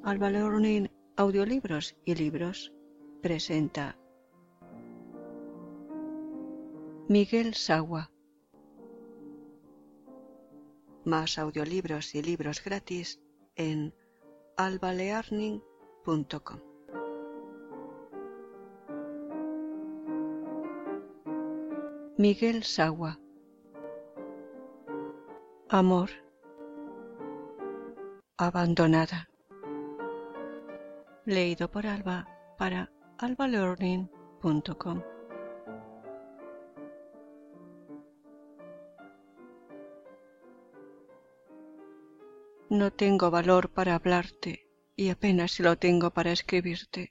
Alba Learning Audiolibros y Libros presenta Miguel Sagua. Más audiolibros y libros gratis en albalearning.com. Miguel Sagua. Amor. Abandonada. Leído por Alba para albalearning.com. No tengo valor para hablarte y apenas si lo tengo para escribirte.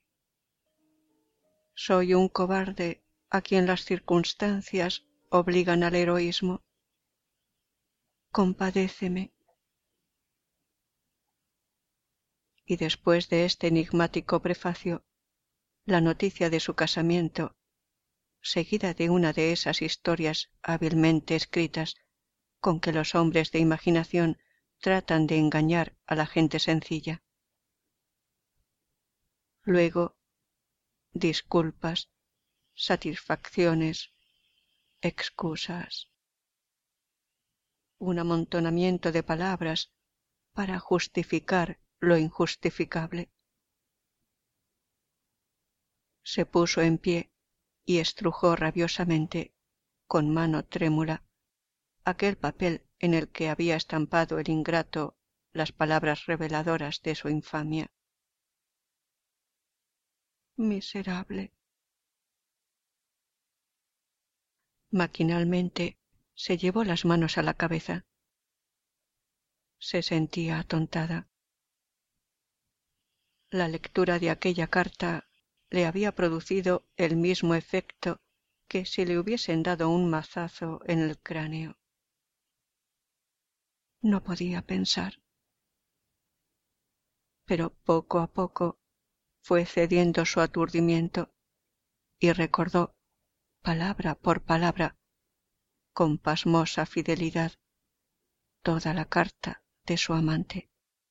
Soy un cobarde a quien las circunstancias obligan al heroísmo. Compadéceme. Y después de este enigmático prefacio, la noticia de su casamiento, seguida de una de esas historias hábilmente escritas con que los hombres de imaginación tratan de engañar a la gente sencilla. Luego, disculpas, satisfacciones, excusas. Un amontonamiento de palabras para justificar lo injustificable. Se puso en pie y estrujó rabiosamente, con mano trémula, aquel papel en el que había estampado el ingrato las palabras reveladoras de su infamia. Miserable. Maquinalmente se llevó las manos a la cabeza. Se sentía atontada. La lectura de aquella carta le había producido el mismo efecto que si le hubiesen dado un mazazo en el cráneo. No podía pensar. Pero poco a poco fue cediendo su aturdimiento y recordó, palabra por palabra, con pasmosa fidelidad, toda la carta de su amante.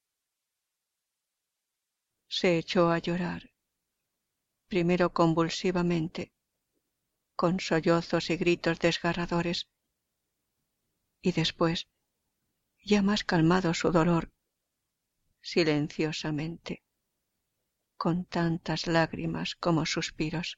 Se echó a llorar, primero convulsivamente, con sollozos y gritos desgarradores, y después, ya más calmado su dolor, silenciosamente, con tantas lágrimas como suspiros.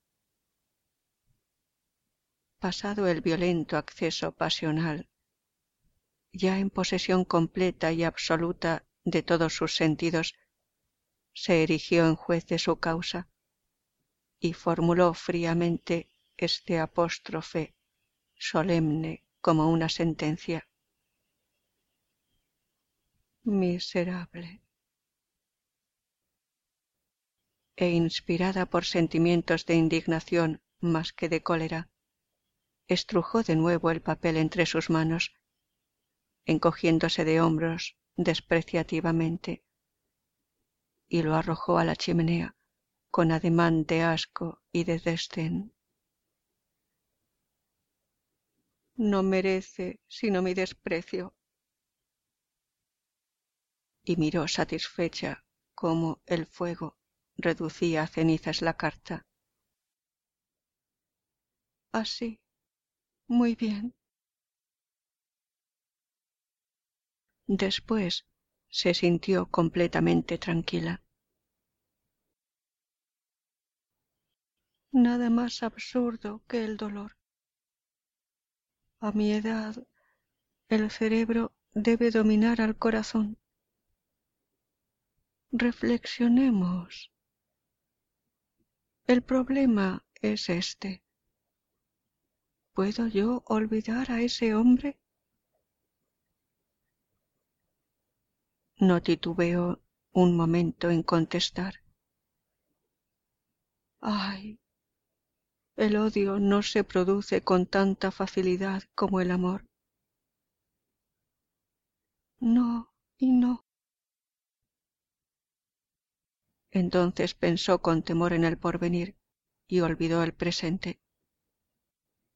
Pasado el violento acceso pasional, ya en posesión completa y absoluta de todos sus sentidos, se erigió en juez de su causa y formuló fríamente este apóstrofe, solemne como una sentencia. Miserable. E inspirada por sentimientos de indignación más que de cólera, estrujó de nuevo el papel entre sus manos, encogiéndose de hombros despreciativamente, y lo arrojó a la chimenea con ademán de asco y de desdén. No merece sino mi desprecio. Y miró satisfecha cómo el fuego reducía a cenizas la carta. Así, muy bien. Después se sintió completamente tranquila. Nada más absurdo que el dolor. A mi edad, el cerebro debe dominar al corazón. Reflexionemos. El problema es este. ¿Puedo yo olvidar a ese hombre? No titubeó un momento en contestar. ¡Ay! El odio no se produce con tanta facilidad como el amor. No y no. Entonces pensó con temor en el porvenir y olvidó el presente.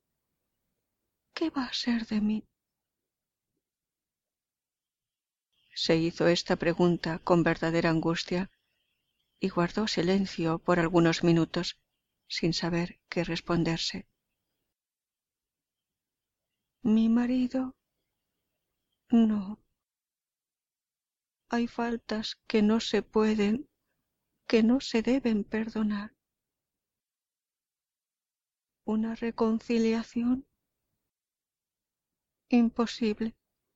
¿Qué va a ser de mí? Se hizo esta pregunta con verdadera angustia y guardó silencio por algunos minutos, sin saber qué responderse. ¿Mi marido? No. Hay faltas que no se pueden, que no se deben perdonar. ¿Una reconciliación? Imposible.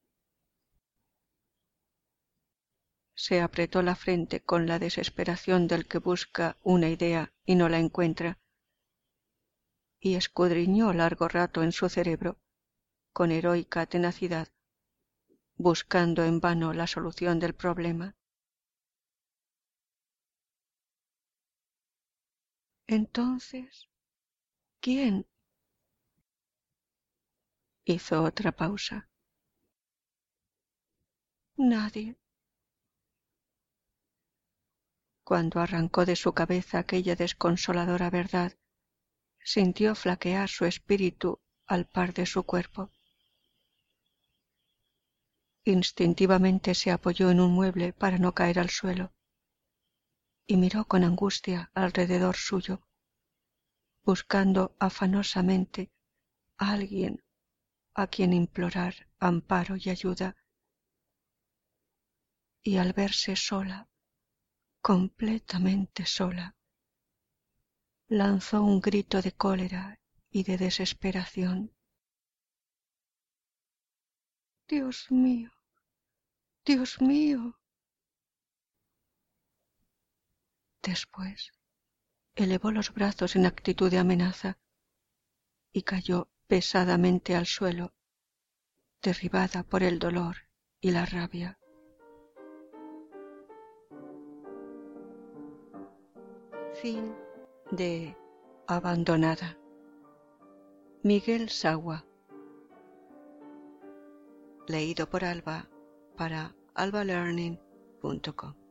Se apretó la frente con la desesperación del que busca una idea y no la encuentra, y escudriñó largo rato en su cerebro, con heroica tenacidad, buscando en vano la solución del problema. Entonces, ¿quién? Hizo otra pausa. Nadie. Cuando arrancó de su cabeza aquella desconsoladora verdad, sintió flaquear su espíritu al par de su cuerpo. Instintivamente se apoyó en un mueble para no caer al suelo y miró con angustia alrededor suyo, buscando afanosamente a alguien a quien implorar amparo y ayuda. Y al verse sola, completamente sola, lanzó un grito de cólera y de desesperación. ¡Dios mío! ¡Dios mío! Después elevó los brazos en actitud de amenaza y cayó pesadamente al suelo, derribada por el dolor y la rabia. Fin de Abandonada. Miguel Sagua. Leído por Alba para albalearning.com.